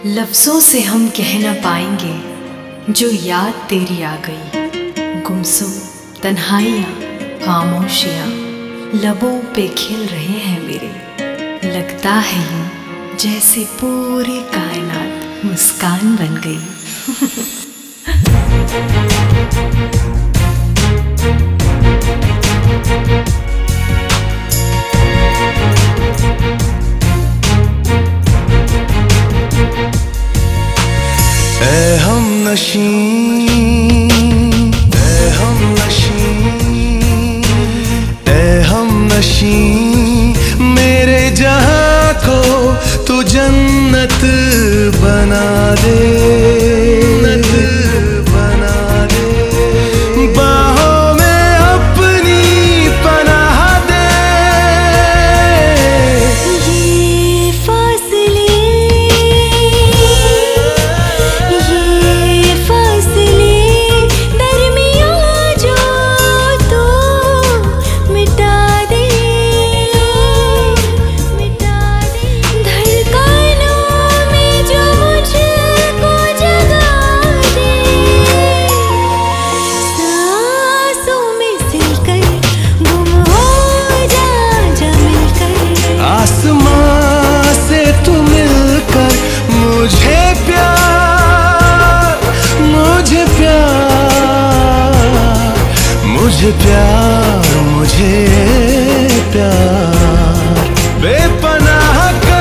लफ्ज़ों से हम कह न पाएंगे जो याद तेरी आ गई। गुमसुम तन्हाइयाँ खामोशियाँ लबों पे खिल रहे हैं मेरे। लगता है यूँ जैसे पूरी कायनात मुस्कान बन गई। ऐ हमनशी, ऐ हमनशी, ऐ हमनशी, मेरे जहां को तू जन्नत बना दे, जन्नत बना दे। बाहों में अपनी पनाह दे। ये फासले दरमियाँ जो तू मिटा दे, मिटा दे। धड़कनों में जो मुझको जगा दे, सांसों में सिलकर गुम हो जा, जा मिलकर। आसमां से तू मिलकर मुझे प्यार, मुझे प्यार, मुझे प्यार, मुझे प्यार बेपनाह कर।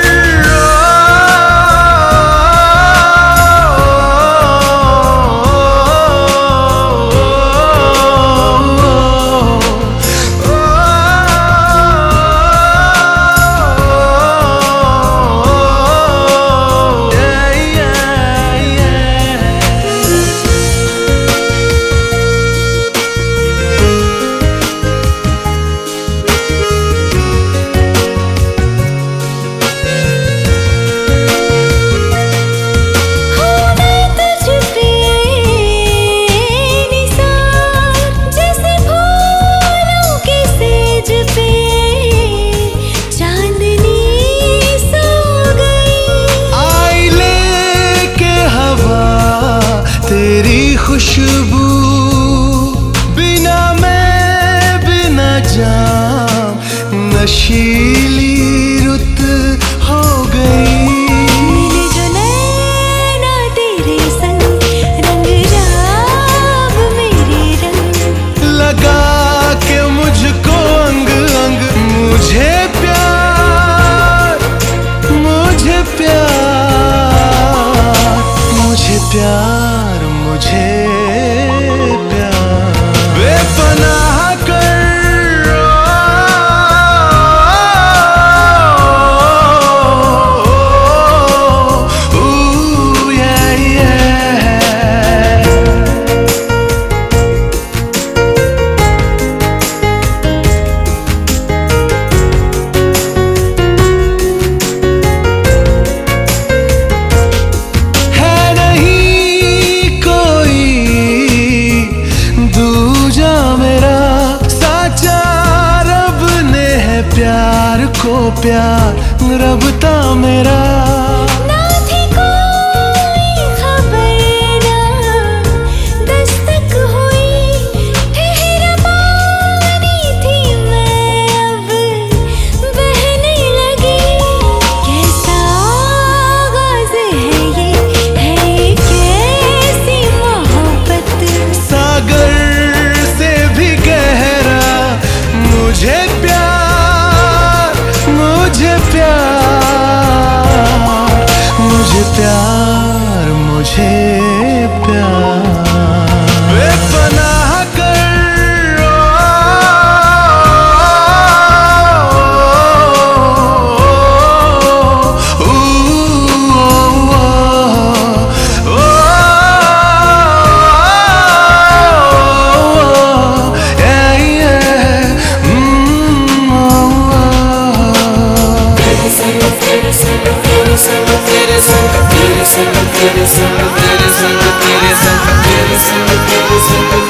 तेरी खुशबू बिना मैं बिना जाम नशीली रुत हो गई। मिले जो नैना तेरे संग रंग राब मेरे रंग, लगा के मुझको अंग अंग मुझे प्यार, मुझे प्यार, मुझे प्यार, मुझे प्यार बेपनाह कर। प्यार को प्यार रबता मेरा, ना थी कोई खबर ना दस्तक हुई, ठहर पानी थी मैं अब बहने लगी। कैसा आगाज़ है ये कैसी मोहब्बत, सागर से भी गहरा मुझे प्यार, मुझे प्यार, मुझे प्यार, मुझे प्यार बेपनाह कर। Teere sang, teere sang, teere sang, teere sang, teere sang, teere sang, teere sang.